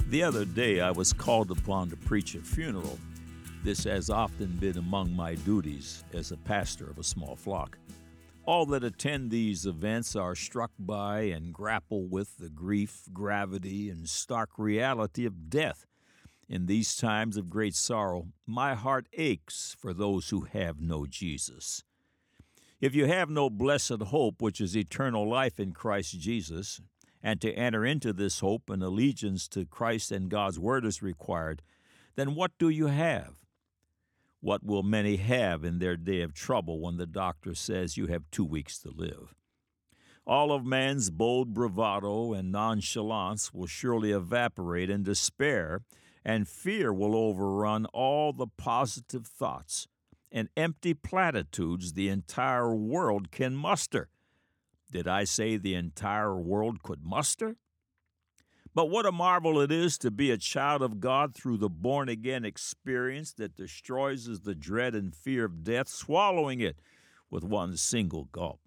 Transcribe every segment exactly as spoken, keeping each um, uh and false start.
The other day, I was called upon to preach a funeral. This has often been among my duties as a pastor of a small flock. All that attend these events are struck by and grapple with the grief, gravity, and stark reality of death. In these times of great sorrow, my heart aches for those who have no Jesus. If you have no blessed hope, which is eternal life in Christ Jesus, and to enter into this hope and allegiance to Christ and God's Word is required, then what do you have? What will many have in their day of trouble when the doctor says you have two weeks to live? All of man's bold bravado and nonchalance will surely evaporate in despair, and fear will overrun all the positive thoughts and empty platitudes the entire world can muster. Did I say the entire world could muster? But what a marvel it is to be a child of God through the born-again experience that destroys the dread and fear of death, swallowing it with one single gulp.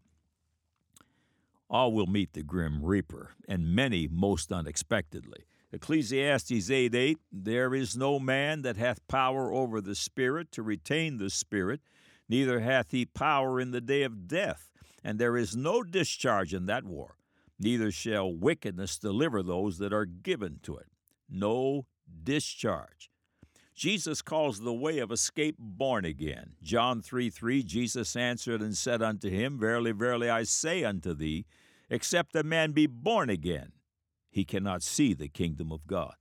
All will meet the grim reaper, and many most unexpectedly. Ecclesiastes eight eight, there is no man that hath power over the Spirit to retain the Spirit, neither hath he power in the day of death, and there is no discharge in that war. Neither shall wickedness deliver those that are given to it. No discharge. Jesus calls the way of escape born again. John three three, Jesus answered and said unto him, Verily, verily, I say unto thee, except a man be born again, he cannot see the kingdom of God.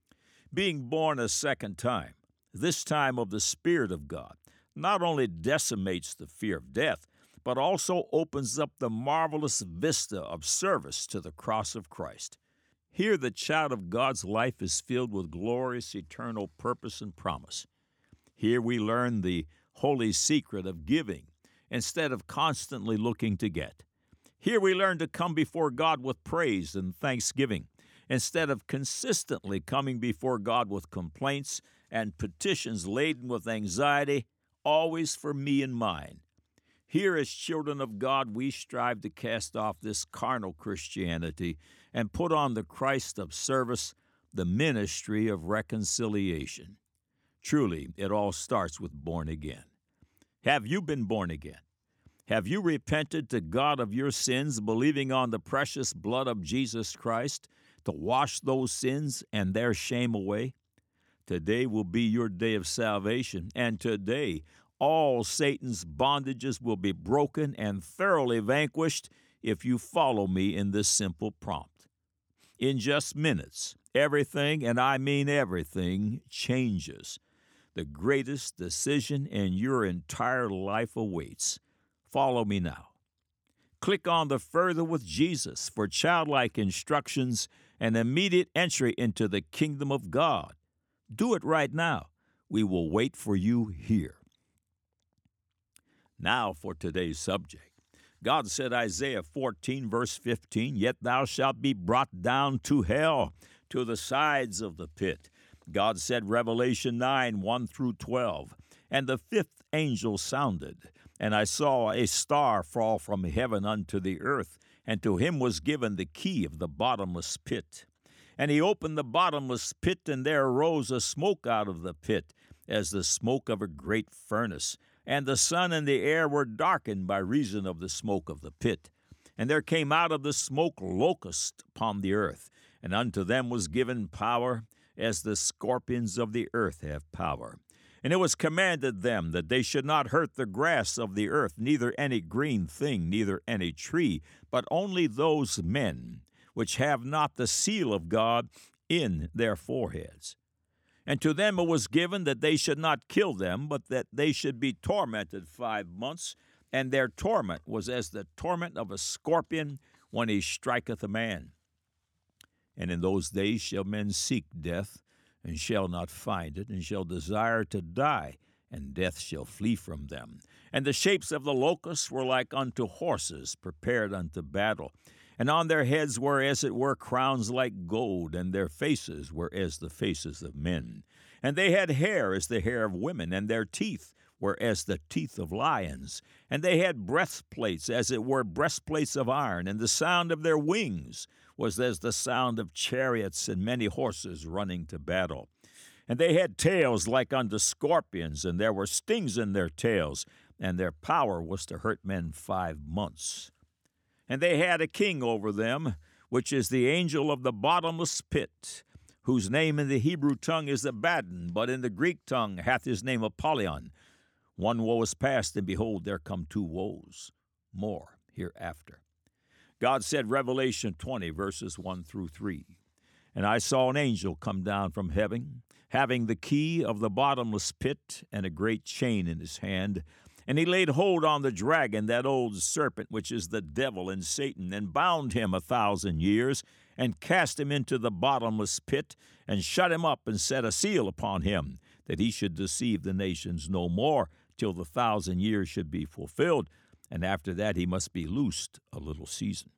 Being born a second time, this time of the Spirit of God, not only decimates the fear of death, but also opens up the marvelous vista of service to the cross of Christ. Here the child of God's life is filled with glorious eternal purpose and promise. Here we learn the holy secret of giving instead of constantly looking to get. Here we learn to come before God with praise and thanksgiving instead of consistently coming before God with complaints and petitions laden with anxiety, always for me and mine. Here, as children of God, we strive to cast off this carnal Christianity and put on the Christ of service, the ministry of reconciliation. Truly, it all starts with born again. Have you been born again? Have you repented to God of your sins, believing on the precious blood of Jesus Christ to wash those sins and their shame away? Today will be your day of salvation, and today all Satan's bondages will be broken and thoroughly vanquished if you follow me in this simple prompt. In just minutes, everything, and I mean everything, changes. The greatest decision in your entire life awaits. Follow me now. Click on the Further with Jesus for childlike instructions and immediate entry into the kingdom of God. Do it right now. We will wait for you here. Now for today's subject. God said, Isaiah fourteen, verse fifteen, Yet thou shalt be brought down to hell, to the sides of the pit. God said, Revelation nine, one through twelve, And the fifth angel sounded, and I saw a star fall from heaven unto the earth, and to him was given the key of the bottomless pit. And he opened the bottomless pit, and there arose a smoke out of the pit, as the smoke of a great furnace. And the sun and the air were darkened by reason of the smoke of the pit. And there came out of the smoke locusts upon the earth, and unto them was given power, as the scorpions of the earth have power. And it was commanded them that they should not hurt the grass of the earth, neither any green thing, neither any tree, but only those men which have not the seal of God in their foreheads. And to them it was given that they should not kill them, but that they should be tormented five months, and their torment was as the torment of a scorpion when he striketh a man. And in those days shall men seek death, and shall not find it, and shall desire to die, and death shall flee from them. And the shapes of the locusts were like unto horses prepared unto battle. And on their heads were as it were crowns like gold, and their faces were as the faces of men. And they had hair as the hair of women, and their teeth were as the teeth of lions, and they had breastplates as it were breastplates of iron, and the sound of their wings was as the sound of chariots and many horses running to battle. And they had tails like unto scorpions, and there were stings in their tails, and their power was to hurt men five months. And they had a king over them, which is the angel of the bottomless pit, whose name in the Hebrew tongue is Abaddon, but in the Greek tongue hath his name Apollyon. One woe is past, and behold, there come two woes, more hereafter. God said, Revelation twenty, verses one through three, And I saw an angel come down from heaven, having the key of the bottomless pit and a great chain in his hand. And he laid hold on the dragon, that old serpent, which is the devil and Satan, and bound him a thousand years, and cast him into the bottomless pit, and shut him up, and set a seal upon him, that he should deceive the nations no more, till the thousand years should be fulfilled, and after that he must be loosed a little season.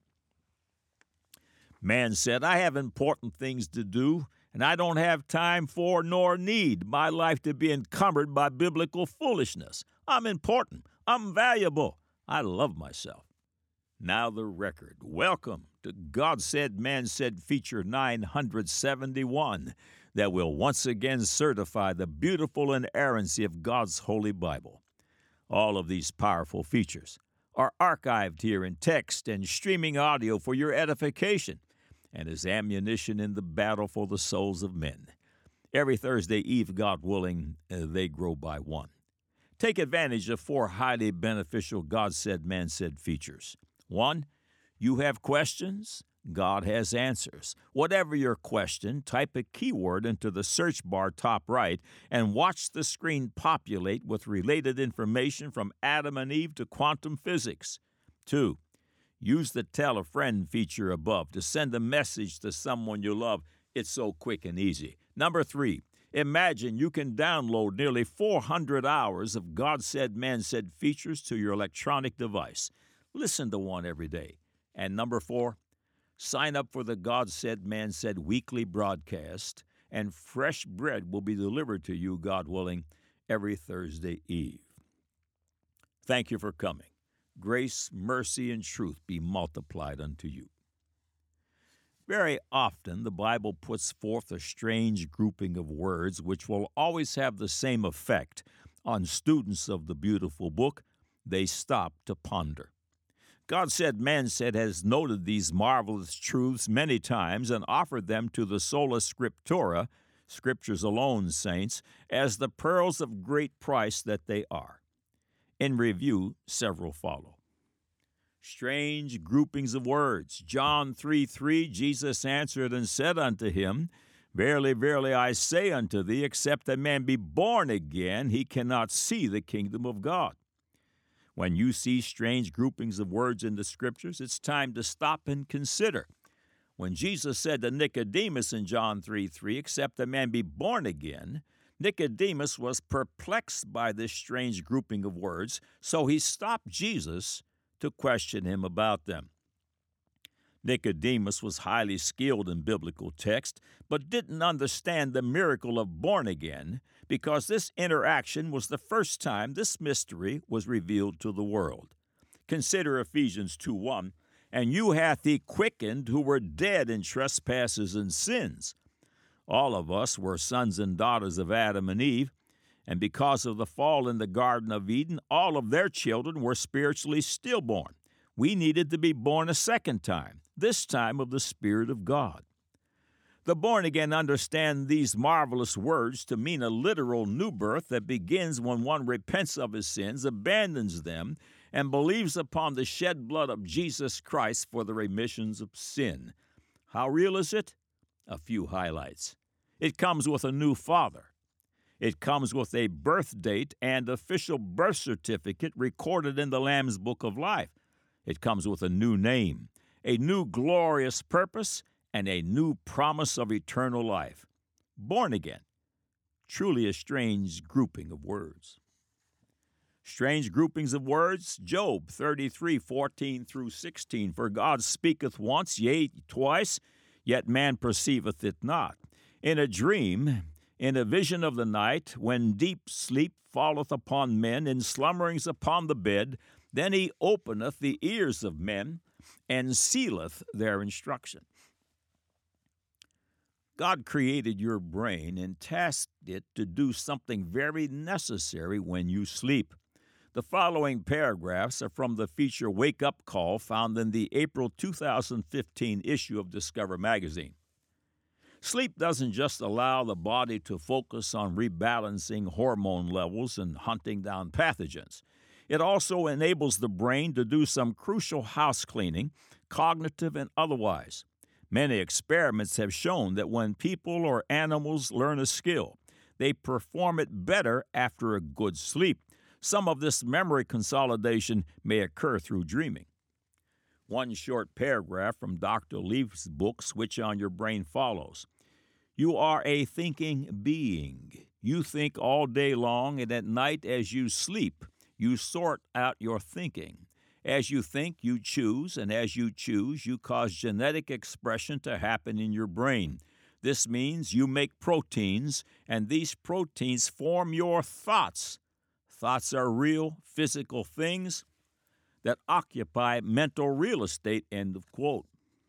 Man said, I have important things to do, and I don't have time for nor need my life to be encumbered by biblical foolishness. I'm important. I'm valuable. I love myself. Now the record. Welcome to God Said, Man Said feature nine hundred seventy-one that will once again certify the beautiful inerrancy of God's Holy Bible. All of these powerful features are archived here in text and streaming audio for your edification and as ammunition in the battle for the souls of men. Every Thursday eve, God willing, uh, they grow by one. Take advantage of four highly beneficial God Said, Man Said features. One, you have questions, God has answers. Whatever your question, type a keyword into the search bar top right and watch the screen populate with related information from Adam and Eve to quantum physics. Two, use the Tell a Friend feature above to send a message to someone you love. It's so quick and easy. Number three, imagine you can download nearly four hundred hours of God Said, Man Said features to your electronic device. Listen to one every day. And number four, sign up for the God Said, Man Said weekly broadcast, and fresh bread will be delivered to you, God willing, every Thursday eve. Thank you for coming. Grace, mercy, and truth be multiplied unto you. Very often, the Bible puts forth a strange grouping of words which will always have the same effect on students of the beautiful book. They stop to ponder. God Said, Man Said has noted these marvelous truths many times and offered them to the sola scriptura, Scriptures alone, saints, as the pearls of great price that they are. In review, several follow. Strange groupings of words. John three three, Jesus answered and said unto him, Verily, verily, I say unto thee, except a man be born again, he cannot see the kingdom of God. When you see strange groupings of words in the Scriptures, it's time to stop and consider. When Jesus said to Nicodemus in John three three, except a man be born again, Nicodemus was perplexed by this strange grouping of words, so he stopped Jesus to question him about them. Nicodemus was highly skilled in biblical text, but didn't understand the miracle of born again because this interaction was the first time this mystery was revealed to the world. Consider Ephesians two one, And you hath he quickened who were dead in trespasses and sins. All of us were sons and daughters of Adam and Eve, and because of the fall in the Garden of Eden, all of their children were spiritually stillborn. We needed to be born a second time, this time of the Spirit of God. The born-again understand these marvelous words to mean a literal new birth that begins when one repents of his sins, abandons them, and believes upon the shed blood of Jesus Christ for the remissions of sin. How real is it? A few highlights. It comes with a new father. It comes with a birth date and official birth certificate recorded in the Lamb's Book of Life. It comes with a new name, a new glorious purpose, and a new promise of eternal life. Born again. Truly a strange grouping of words. Strange groupings of words. Job thirty-three, fourteen through sixteen. For God speaketh once, yea, twice, yet man perceiveth it not. In a dream, In a vision of the night, when deep sleep falleth upon men, in slumberings upon the bed, then he openeth the ears of men, and sealeth their instruction. God created your brain and tasked it to do something very necessary when you sleep. The following paragraphs are from the feature Wake Up Call found in the April two thousand fifteen issue of Discover magazine. Sleep doesn't just allow the body to focus on rebalancing hormone levels and hunting down pathogens. It also enables the brain to do some crucial house cleaning, cognitive and otherwise. Many experiments have shown that when people or animals learn a skill, they perform it better after a good sleep. Some of this memory consolidation may occur through dreaming. One short paragraph from Doctor Leaf's book, Switch on Your Brain, follows. You are a thinking being. You think all day long, and at night as you sleep, you sort out your thinking. As you think, you choose, and as you choose, you cause genetic expression to happen in your brain. This means you make proteins, and these proteins form your thoughts. Thoughts are real, physical things that occupy mental real estate, end of quote.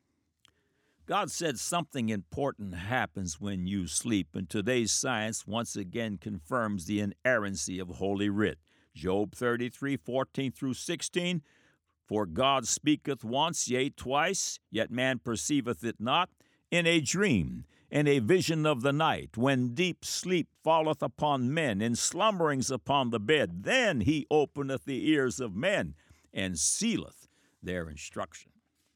God said something important happens when you sleep, and today's science once again confirms the inerrancy of Holy Writ. Job thirty-three, fourteen through sixteen, For God speaketh once, yea, twice, yet man perceiveth it not, in a dream, in a vision of the night, when deep sleep falleth upon men, in slumberings upon the bed. Then he openeth the ears of men, and sealeth their instruction.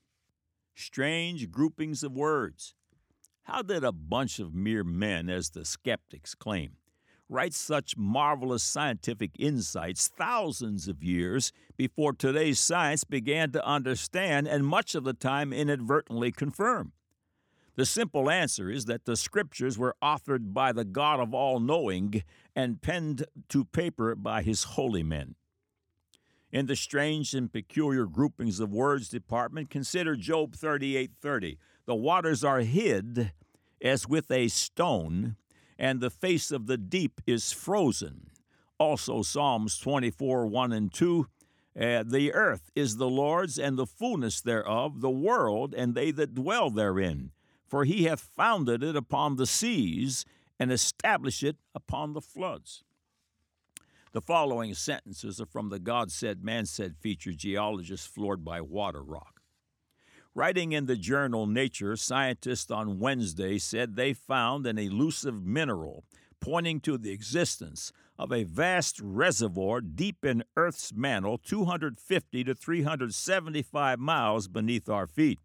Strange groupings of words. How did a bunch of mere men, as the skeptics claim, write such marvelous scientific insights thousands of years before today's science began to understand and much of the time inadvertently confirm? The simple answer is that the Scriptures were authored by the God of all-knowing and penned to paper by His holy men. In the strange and peculiar groupings of words department, consider Job thirty-eight thirty. The waters are hid as with a stone, and the face of the deep is frozen. Also Psalms twenty-four one and two. Uh, the earth is the Lord's, and the fullness thereof, the world, and they that dwell therein. For he hath founded it upon the seas, and established it upon the floods. The following sentences are from the God Said, Man Said feature, Geologists Floored by Water Rock. Writing in the journal Nature, scientists on Wednesday said they found an elusive mineral pointing to the existence of a vast reservoir deep in Earth's mantle, two hundred fifty to three hundred seventy-five miles beneath our feet.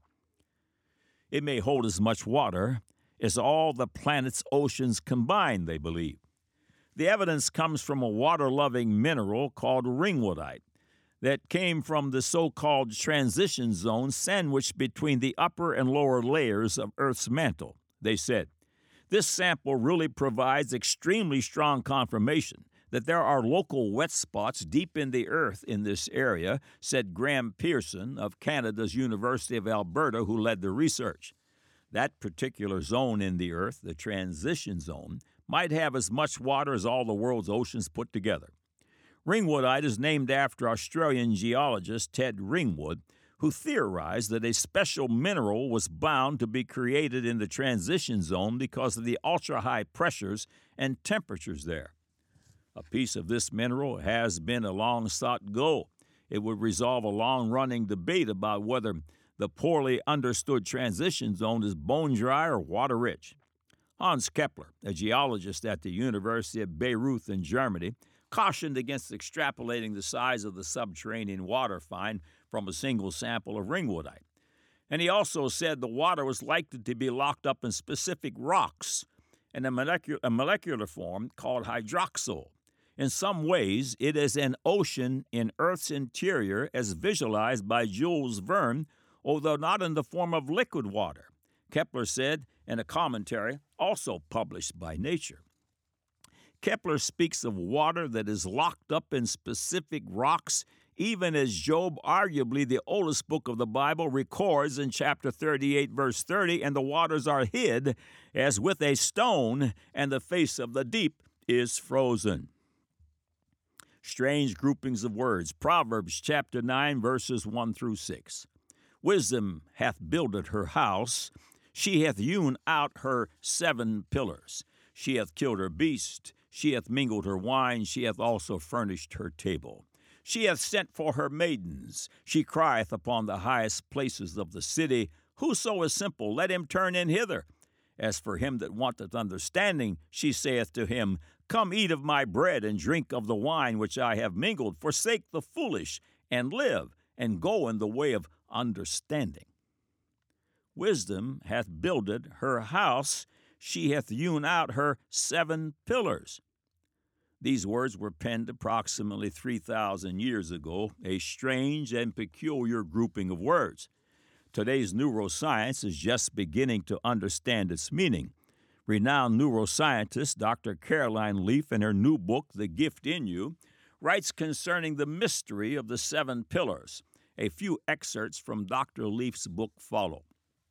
It may hold as much water as all the planet's oceans combined, they believe. The evidence comes from a water-loving mineral called ringwoodite that came from the so-called transition zone sandwiched between the upper and lower layers of Earth's mantle. They said, this sample really provides extremely strong confirmation that there are local wet spots deep in the earth in this area, said Graham Pearson of Canada's University of Alberta, who led the research. That particular zone in the earth, the transition zone, might have as much water as all the world's oceans put together. Ringwoodite is named after Australian geologist Ted Ringwood, who theorized that a special mineral was bound to be created in the transition zone because of the ultra-high pressures and temperatures there. A piece of this mineral has been a long-sought goal. It would resolve a long-running debate about whether the poorly understood transition zone is bone-dry or water-rich. Hans Kepler, a geologist at the University of Bayreuth in Germany, cautioned against extrapolating the size of the subterranean water find from a single sample of ringwoodite. And he also said the water was likely to be locked up in specific rocks in a molecular, a molecular form called hydroxyl. In some ways, it is an ocean in Earth's interior as visualized by Jules Verne, although not in the form of liquid water, Kepler said in a commentary also published by Nature. Kepler speaks of water that is locked up in specific rocks even as Job, arguably the oldest book of the Bible, records in chapter thirty-eight, verse thirty, and the waters are hid as with a stone, and the face of the deep is frozen. Strange groupings of words. Proverbs chapter nine, verses one through six. Wisdom hath builded her house. She hath hewn out her seven pillars. She hath killed her beast. She hath mingled her wine. She hath also furnished her table. She hath sent for her maidens. She crieth upon the highest places of the city. Whoso is simple, let him turn in hither. As for him that wanteth understanding, she saith to him, Come eat of my bread, and drink of the wine which I have mingled. Forsake the foolish, and live, and go in the way of understanding. Wisdom hath builded her house. She hath hewn out her seven pillars. These words were penned approximately three thousand years ago, a strange and peculiar grouping of words. Today's neuroscience is just beginning to understand its meaning. Renowned neuroscientist Doctor Caroline Leaf, in her new book, The Gift in You, writes concerning the mystery of the seven pillars. A few excerpts from Doctor Leaf's book follow.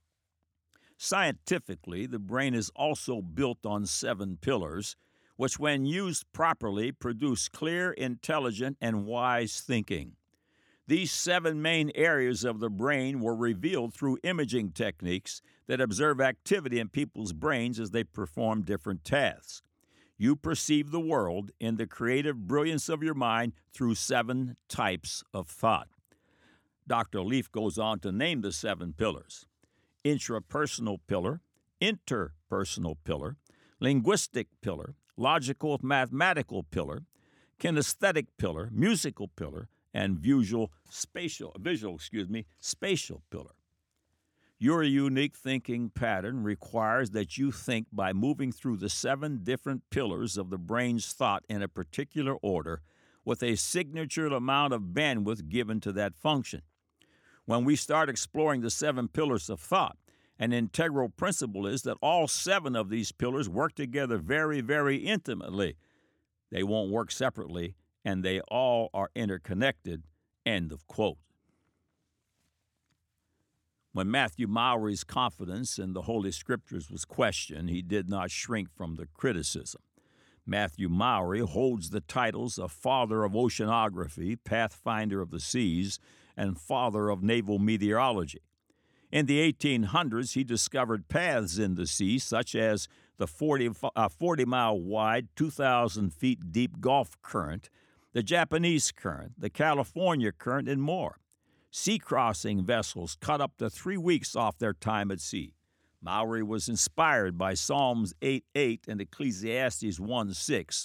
Scientifically, the brain is also built on seven pillars, which when used properly produce clear, intelligent, and wise thinking. These seven main areas of the brain were revealed through imaging techniques that observe activity in people's brains as they perform different tasks. You perceive the world in the creative brilliance of your mind through seven types of thought. Doctor Leaf goes on to name the seven pillars: intrapersonal pillar, interpersonal pillar, linguistic pillar, logical mathematical pillar, kinesthetic pillar, musical pillar, and visual spatial visual excuse me spatial pillar. Your unique thinking pattern requires that you think by moving through the seven different pillars of the brain's thought in a particular order, with a signature amount of bandwidth given to that function. When we start exploring the seven pillars of thought, an integral principle is that all seven of these pillars work together very, very intimately. They won't work separately, and they all are interconnected. End of quote. When Matthew Maury's confidence in the Holy Scriptures was questioned, he did not shrink from the criticism. Matthew Maury holds the titles of Father of Oceanography, Pathfinder of the Seas, and Father of Naval Meteorology. In the eighteen hundreds, he discovered paths in the sea, such as the forty-mile wide, two thousand feet deep Gulf Current, the Japanese Current, the California Current, and more. Sea-crossing vessels cut up to three weeks off their time at sea. Maury was inspired by Psalms eight eight and Ecclesiastes one six.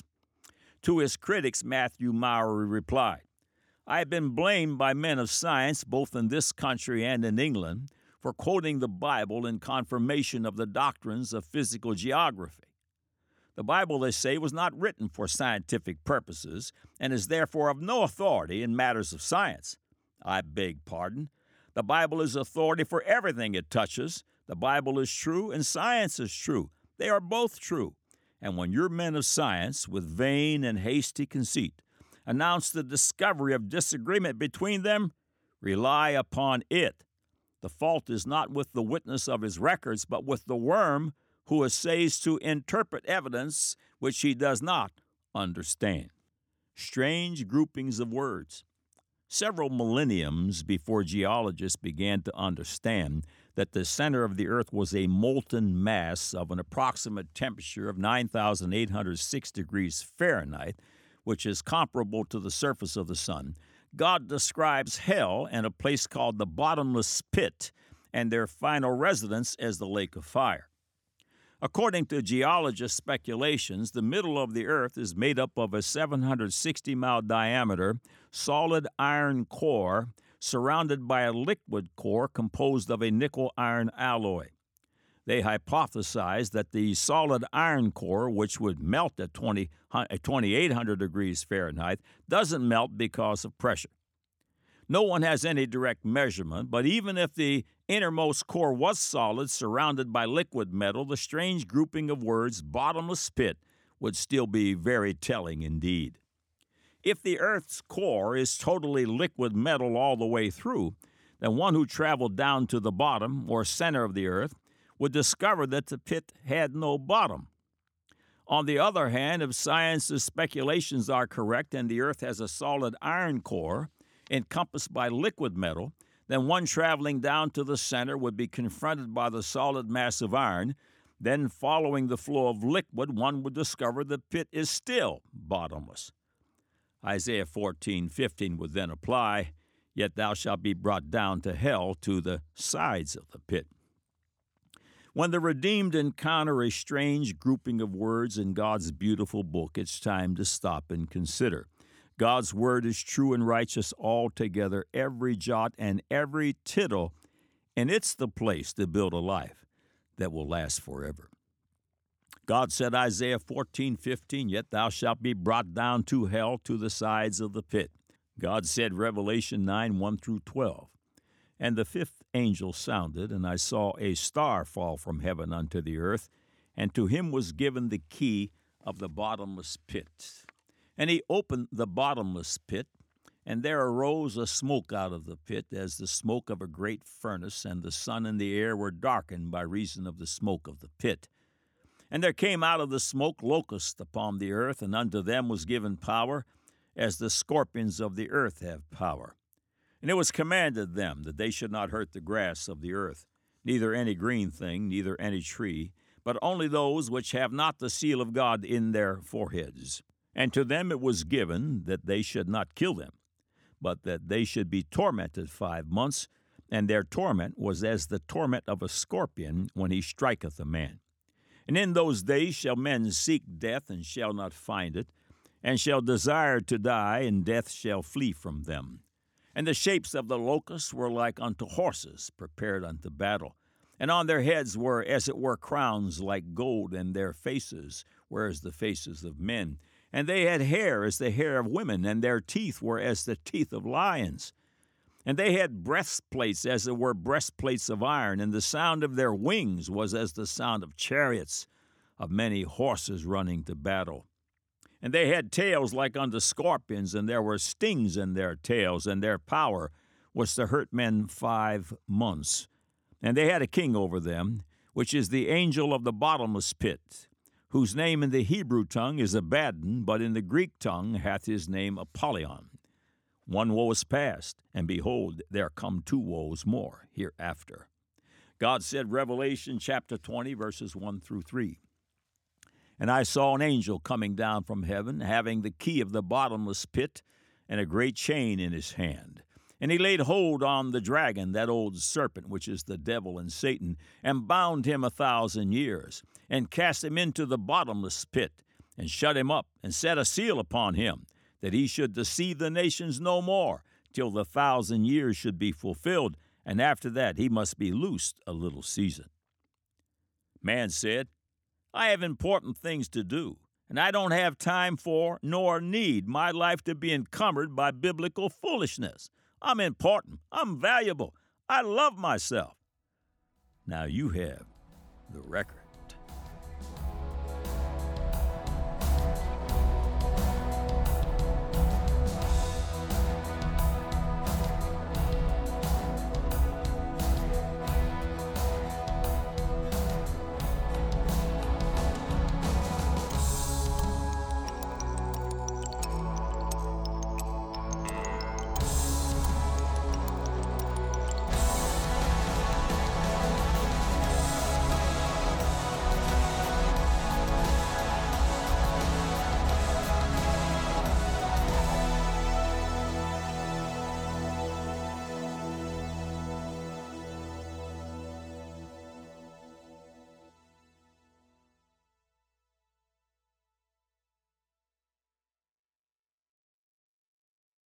To his critics, Matthew Maury replied, I have been blamed by men of science, both in this country and in England, for quoting the Bible in confirmation of the doctrines of physical geography. The Bible, they say, was not written for scientific purposes and is therefore of no authority in matters of science. I beg pardon. The Bible is authority for everything it touches. The Bible is true and science is true. They are both true. And when your men of science, with vain and hasty conceit, announce the discovery of disagreement between them, rely upon it. The fault is not with the witness of his records, but with the worm who essays to interpret evidence which he does not understand. Strange groupings of words. Several millenniums before geologists began to understand that the center of the earth was a molten mass of an approximate temperature of nine thousand eight hundred six degrees Fahrenheit, which is comparable to the surface of the sun, God describes hell and a place called the bottomless pit and their final residence as the lake of fire. According to geologists' speculations, the middle of the earth is made up of a seven hundred sixty mile diameter solid iron core surrounded by a liquid core composed of a nickel-iron alloy. They hypothesized that the solid iron core, which would melt at twenty-eight hundred degrees Fahrenheit, doesn't melt because of pressure. No one has any direct measurement, but even if the innermost core was solid, surrounded by liquid metal, the strange grouping of words, bottomless pit, would still be very telling indeed. If the Earth's core is totally liquid metal all the way through, then one who traveled down to the bottom or center of the Earth would discover that the pit had no bottom. On the other hand, if science's speculations are correct and the Earth has a solid iron core encompassed by liquid metal, then one traveling down to the center would be confronted by the solid mass of iron. Then, following the flow of liquid, one would discover the pit is still bottomless. Isaiah fourteen fifteen would then apply, "Yet thou shalt be brought down to hell, to the sides of the pit." When the redeemed encounter a strange grouping of words in God's beautiful book, it's time to stop and consider. God's word is true and righteous altogether, every jot and every tittle, and it's the place to build a life that will last forever. God said, Isaiah fourteen fifteen, "Yet thou shalt be brought down to hell, to the sides of the pit." God said, Revelation nine one through twelve, "And the fifth angel sounded, and I saw a star fall from heaven unto the earth, and to him was given the key of the bottomless pit. And he opened the bottomless pit, and there arose a smoke out of the pit, as the smoke of a great furnace, and the sun and the air were darkened by reason of the smoke of the pit. And there came out of the smoke locusts upon the earth, and unto them was given power, as the scorpions of the earth have power. And it was commanded them that they should not hurt the grass of the earth, neither any green thing, neither any tree, but only those which have not the seal of God in their foreheads. And to them it was given that they should not kill them, but that they should be tormented five months, and their torment was as the torment of a scorpion when he striketh a man. And in those days shall men seek death, and shall not find it, and shall desire to die, and death shall flee from them. And the shapes of the locusts were like unto horses prepared unto battle, and on their heads were as it were crowns like gold, and their faces were as the faces of men. And they had hair as the hair of women, and their teeth were as the teeth of lions. And they had breastplates as it were breastplates of iron, and the sound of their wings was as the sound of chariots, of many horses running to battle. And they had tails like unto scorpions, and there were stings in their tails, and their power was to hurt men five months. And they had a king over them, which is the angel of the bottomless pit, whose name in the Hebrew tongue is Abaddon, but in the Greek tongue hath his name Apollyon. One woe is past, and behold, there come two woes more hereafter. God said, Revelation chapter twenty, verses one through three. And I saw an angel coming down from heaven, having the key of the bottomless pit, and a great chain in his hand. And he laid hold on the dragon, that old serpent, which is the devil and Satan, and bound him a thousand years, and cast him into the bottomless pit, and shut him up, and set a seal upon him, that he should deceive the nations no more, till the thousand years should be fulfilled, and after that he must be loosed a little season. Man said, I have important things to do, and I don't have time for nor need my life to be encumbered by biblical foolishness. I'm important. I'm valuable. I love myself. Now you have the record.